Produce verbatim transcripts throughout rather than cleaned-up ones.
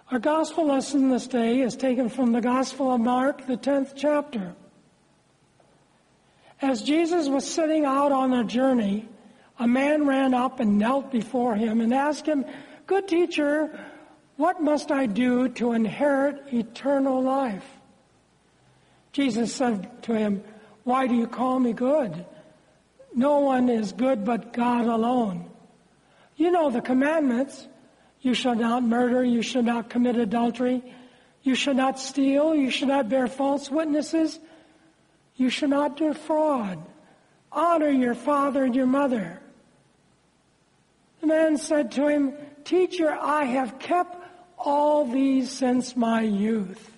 Our gospel lesson this day is taken from the Gospel of Mark, the tenth chapter. As Jesus was setting out on a journey, a man ran up and knelt before him and asked him, "Good teacher, what must I do to inherit eternal life?" Jesus said to him, "Why do you call me good? No one is good but God alone. You know the commandments. You shall not murder, you shall not commit adultery, you shall not steal, you shall not bear false witnesses, you shall not defraud. Honor your father and your mother." The man said to him, "Teacher, I have kept all these since my youth."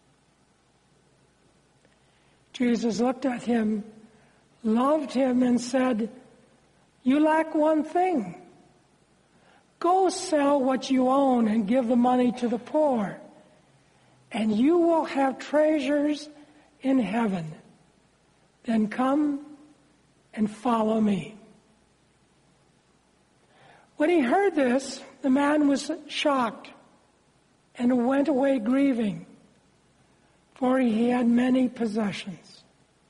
Jesus looked at him, loved him, and said, "You lack one thing. Go sell what you own and give the money to the poor, and you will have treasures in heaven. Then come and follow me." When he heard this, the man was shocked and went away grieving, for he had many possessions.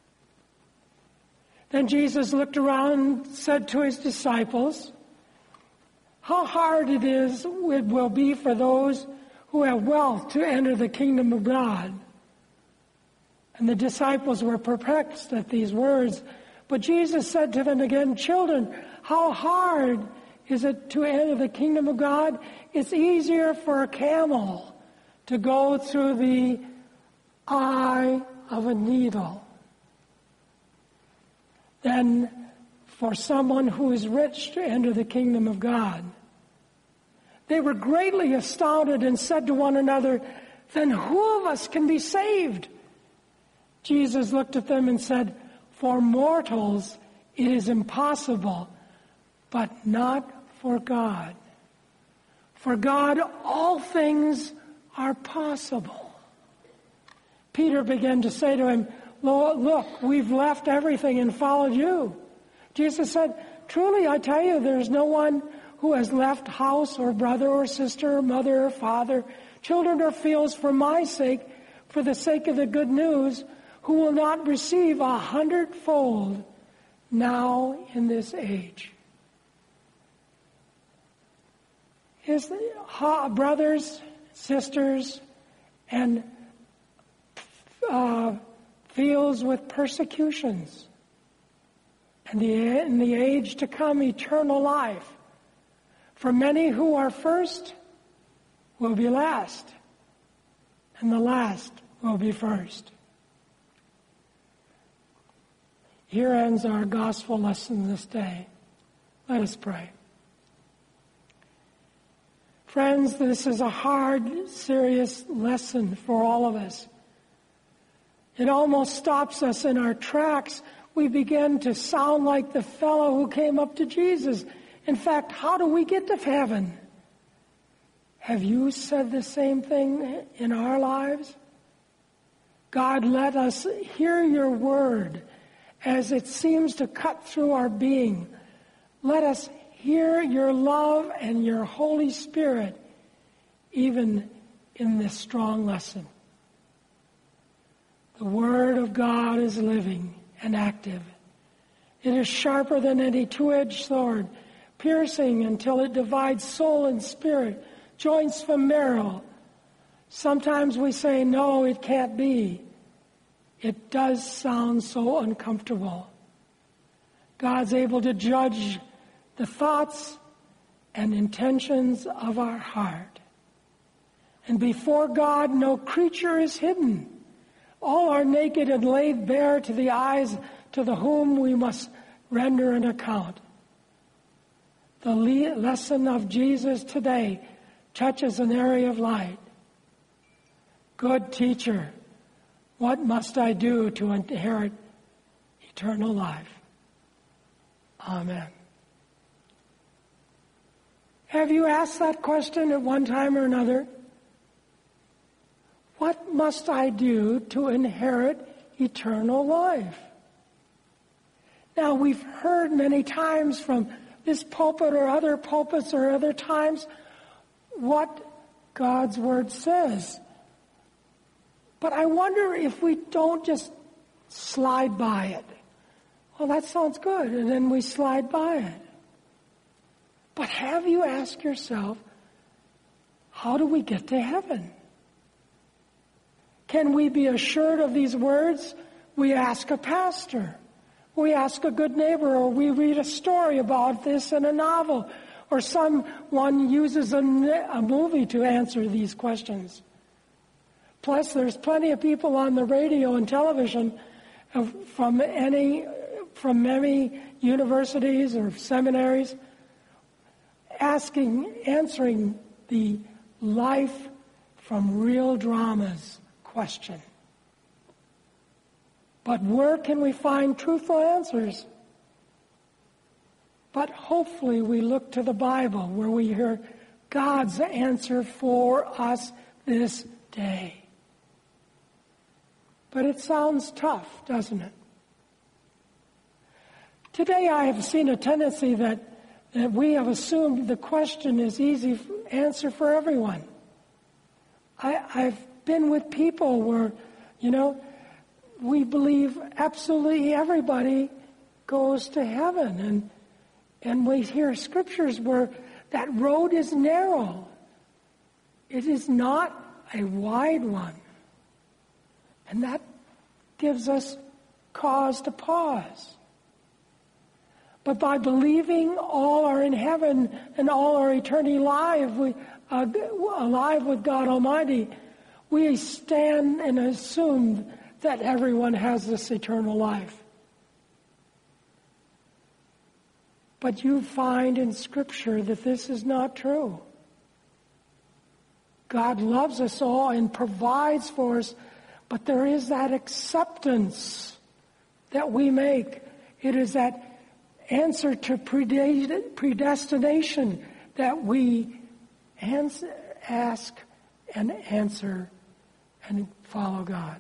Then Jesus looked around and said to his disciples, "How hard it is, it will be for those who have wealth to enter the kingdom of God." And the disciples were perplexed at these words. But Jesus said to them again, "Children, how hard is it to enter the kingdom of God? It's easier for a camel to go through the eye of a needle than for someone who is rich to enter the kingdom of God." They were greatly astounded and said to one another, "Then who of us can be saved?" Jesus looked at them and said, "For mortals it is impossible, but not for God. For God all things are possible." Peter began to say to him, "Look, we've left everything and followed you." Jesus said, "Truly I tell you, there is no one who has left house or brother or sister or mother or father, children or fields for my sake, for the sake of the good news, who will not receive a hundredfold now in this age." His brothers, sisters, and uh, fields with persecutions, and the, in the age to come, eternal life. For many who are first will be last, and the last will be first. Here ends our gospel lesson this day. Let us pray. Friends, this is a hard, serious lesson for all of us. It almost stops us in our tracks. We begin to sound like the fellow who came up to Jesus. In fact, how do we get to heaven? Have you said the same thing in our lives? God, let us hear your word as it seems to cut through our being. Let us hear your love and your Holy Spirit even in this strong lesson. The word of God is living and active. It is sharper than any two-edged sword, piercing until it divides soul and spirit, joints from marrow. Sometimes we say, no, it can't be. It does sound so uncomfortable. God's able to judge the thoughts and intentions of our heart. And before God, no creature is hidden. All are naked and laid bare to the eyes to the whom we must render an account. The le- lesson of Jesus today touches an area of light. Good teacher, what must I do to inherit eternal life? Amen. Have you asked that question at one time or another? What must I do to inherit eternal life? Now, we've heard many times from this pulpit or other pulpits or other times what God's Word says. But I wonder if we don't just slide by it. Well, that sounds good, and then we slide by it. But have you asked yourself, how do we get to heaven? Can we be assured of these words? We ask a pastor. We ask a good neighbor, or we read a story about this in a novel, or someone uses a, a movie to answer these questions. Plus, there's plenty of people on the radio and television from any, from many universities or seminaries asking, answering the life from real dramas question. But where can we find truthful answers? But hopefully we look to the Bible, where we hear God's answer for us this day. But it sounds tough, doesn't it? Today I have seen a tendency that, that we have assumed the question is easy answer for everyone. I, I've been with people where, you know, we believe absolutely everybody goes to heaven. And, and we hear scriptures where that road is narrow. It is not a wide one. And that gives us cause to pause. But by believing all are in heaven and all are eternally alive, we, uh, alive with God Almighty, we stand and assume that everyone has this eternal life. But you find in Scripture that this is not true. God loves us all and provides for us, but there is that acceptance that we make. It is that answer to predestination that we ask and answer and follow God.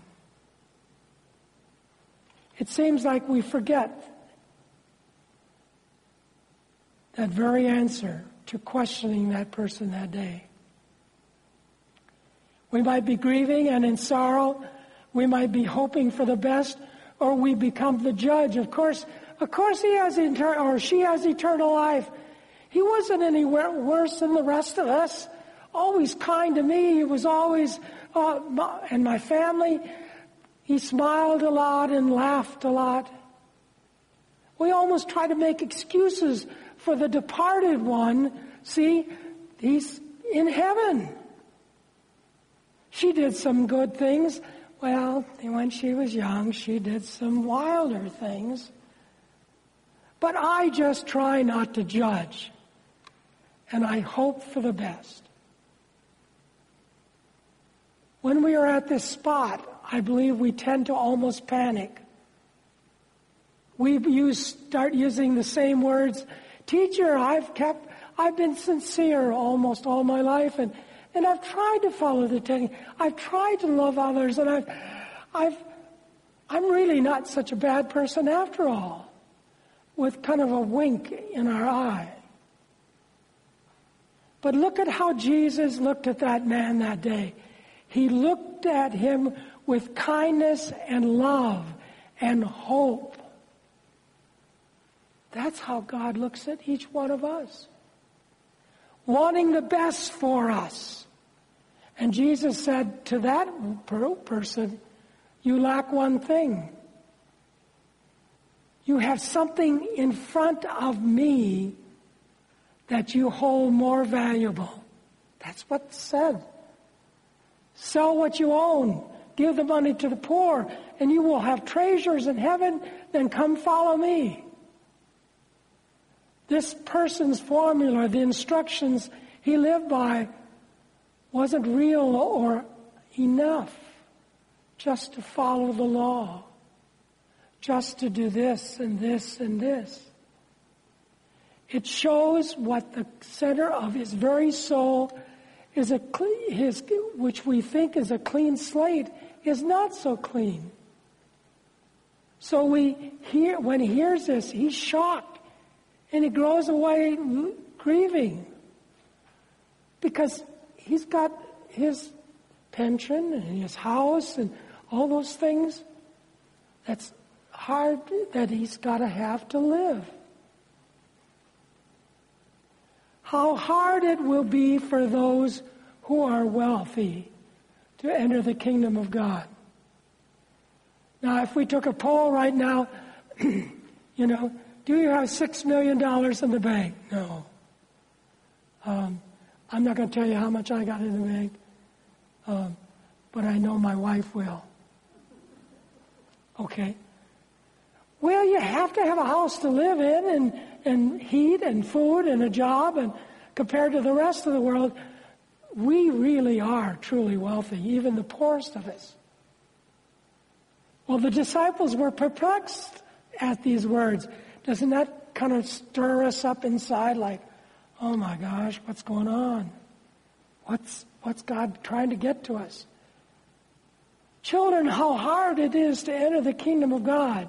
It seems like we forget that very answer to questioning that person that day. We might be grieving and in sorrow. We might be hoping for the best, or we become the judge. Of course, of course he has eternal, or she has eternal life. He wasn't any worse than the rest of us. Always kind to me. He was always, uh, and my family, he smiled a lot and laughed a lot. We almost try to make excuses for the departed one. See, he's in heaven. She did some good things. Well, when she was young, she did some wilder things. But I just try not to judge. And I hope for the best. When we are at this spot, I believe we tend to almost panic. We use, start using the same words. Teacher, I've kept, I've been sincere almost all my life, and, and I've tried to follow the technique. I've tried to love others, and I've, I've, I'm really not such a bad person after all, with kind of a wink in our eye. But look at how Jesus looked at that man that day. He looked at him with kindness and love and hope. That's how God looks at each one of us, wanting the best for us. And Jesus said to that person, you lack one thing. You have something in front of me that you hold more valuable. That's what's said. Sell what you own. Give the money to the poor, and you will have treasures in heaven. Then come follow me. This person's formula, the instructions he lived by, wasn't real or enough just to follow the law, just to do this and this and this. It shows what the center of his very soul is, a clean, his, which we think is a clean slate, is not so clean. So we hear, when he hears this, he's shocked, and he goes away grieving, because he's got his pension and his house and all those things. That's hard that he's got to have to live. How hard it will be for those who are wealthy to enter the kingdom of God. Now, if we took a poll right now, you know, do you have six million dollars in the bank? No. Um, I'm not going to tell you how much I got in the bank, um, but I know my wife will. Okay. Well, you have to have a house to live in and, and heat and food and a job, and compared to the rest of the world, we really are truly wealthy, even the poorest of us. Well, the disciples were perplexed at these words. Doesn't that kind of stir us up inside like, oh my gosh, what's going on? What's, what's God trying to get to us? Children, how hard it is to enter the kingdom of God.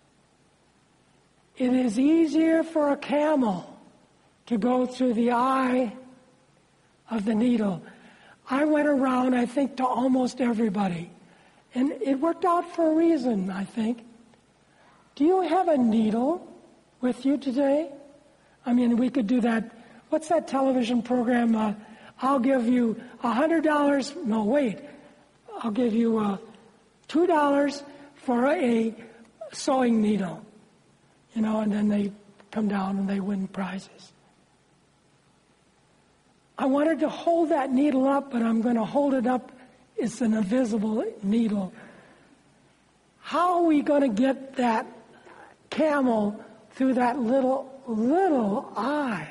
It is easier for a camel to go through the eye of the needle. I went around, I think, to almost everybody. And it worked out for a reason, I think. Do you have a needle with you today? I mean, we could do that. What's that television program? Uh, I'll give you one hundred dollars. No, wait. I'll give you uh, two dollars for a sewing needle. You know, and then they come down and they win prizes. I wanted to hold that needle up, but I'm going to hold it up. It's an invisible needle. How are we going to get that camel through that little, little eye?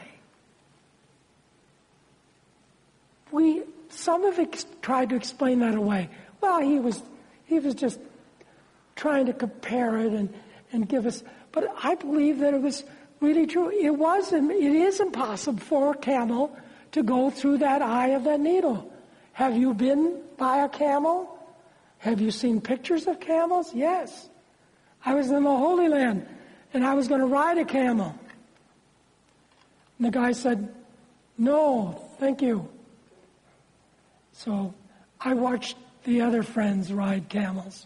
We, some have ex- tried to explain that away. Well, he was, he was just trying to compare it and, and give us, but I believe that it was really true. It was, it is impossible for a camel to go through that eye of that needle. Have you been by a camel? Have you seen pictures of camels? Yes. I was in the Holy Land, and I was going to ride a camel. And the guy said, no, thank you. So I watched the other friends ride camels.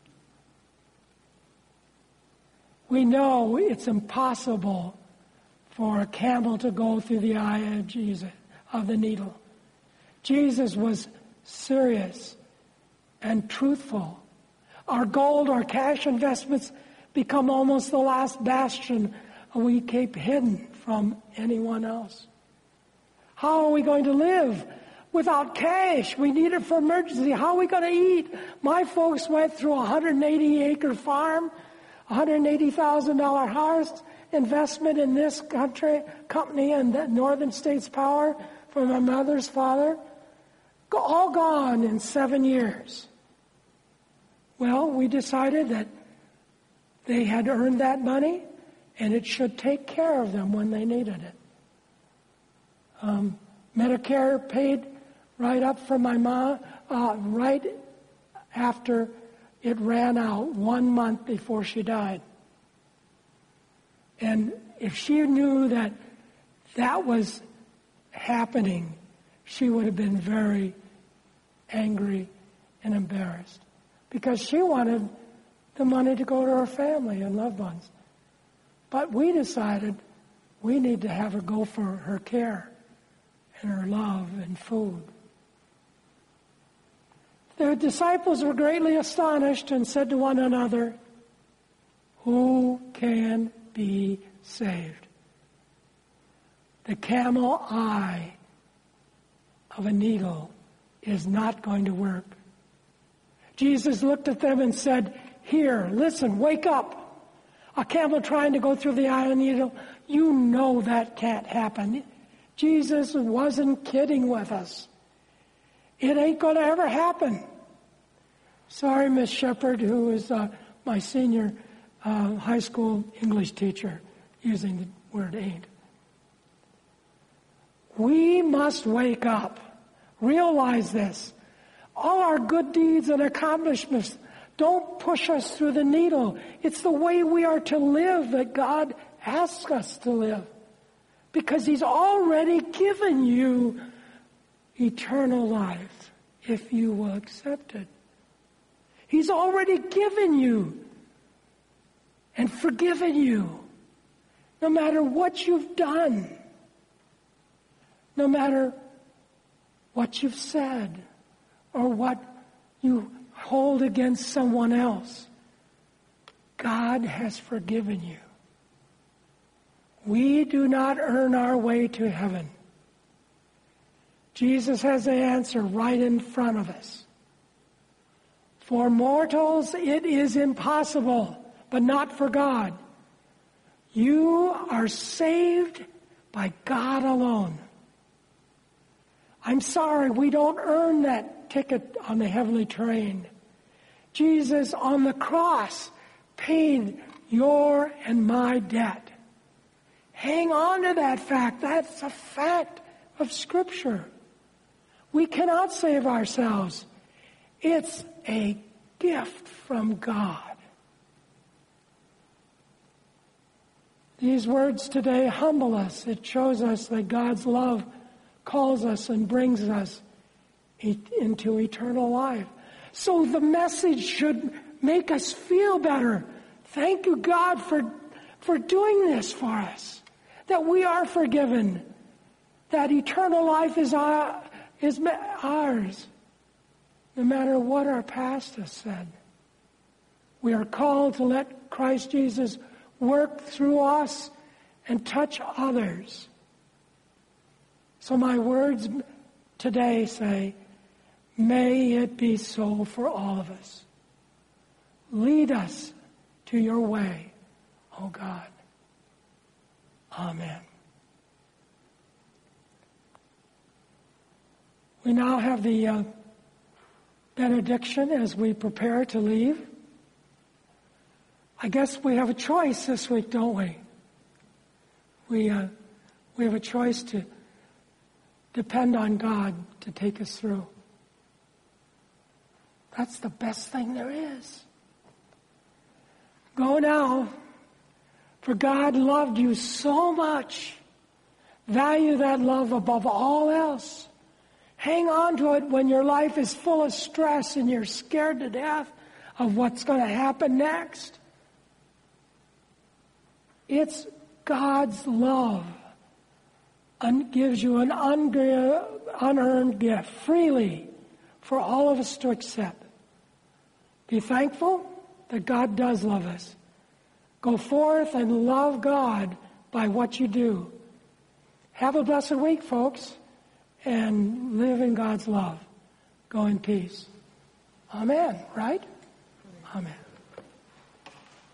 We know it's impossible for a camel to go through the eye of Jesus, of the needle. Jesus was serious and truthful. Our gold, our cash investments become almost the last bastion we keep hidden from anyone else. How are we going to live without cash? We need it for emergency. How are we going to eat? My folks went through a one hundred eighty acre farm, one hundred eighty thousand dollars house investment in this country, company and the Northern States Power from my mother's father. All gone in seven years. Well, we decided that they had earned that money and it should take care of them when they needed it. Um, Medicare paid right up for my mom, uh, right after it ran out, one month before she died. And if she knew that that was happening, she would have been very angry and embarrassed because she wanted the money to go to her family and loved ones. But we decided we need to have her go for her care and her love and food. The disciples were greatly astonished and said to one another, who can be saved? The camel eye of a needle is not going to work. Jesus looked at them and said, here, listen, wake up. A camel trying to go through the eye of a needle, you know that can't happen. Jesus wasn't kidding with us. It ain't going to ever happen. Sorry, Miss Shepard, who is uh, my senior uh, high school English teacher, using the word ain't. We must wake up. Realize this. All our good deeds and accomplishments don't push us through the needle. It's the way we are to live that God asks us to live. Because He's already given you eternal life if you will accept it. He's already given you and forgiven you, no matter what you've done, no matter what you've said or what you hold against someone else. God has forgiven you. We do not earn our way to heaven. Jesus has the answer right in front of us. For mortals it is impossible, but not for God. You are saved by God alone. I'm sorry, we don't earn that ticket on the heavenly train. Jesus on the cross paid your and my debt. Hang on to that fact. That's a fact of Scripture. We cannot save ourselves. It's a gift from God. These words today humble us. It shows us that God's love calls us and brings us into eternal life. So the message should make us feel better. Thank you, God, for, for doing this for us. That we are forgiven. That eternal life is, our, is ours. No matter what our past has said. We are called to let Christ Jesus work through us and touch others. So my words today say, may it be so for all of us. Lead us to your way, O God. Amen. We now have the uh, benediction as we prepare to leave. I guess we have a choice this week, don't we? We uh, we have a choice to depend on God to take us through. That's the best thing there is. Go now, for God loved you so much. Value that love above all else. Hang on to it when your life is full of stress and you're scared to death of what's going to happen next. It's God's love and gives you an unearned gift freely for all of us to accept. Be thankful that God does love us. Go forth and love God by what you do. Have a blessed week, folks, and live in God's love. Go in peace. Amen, right? Amen.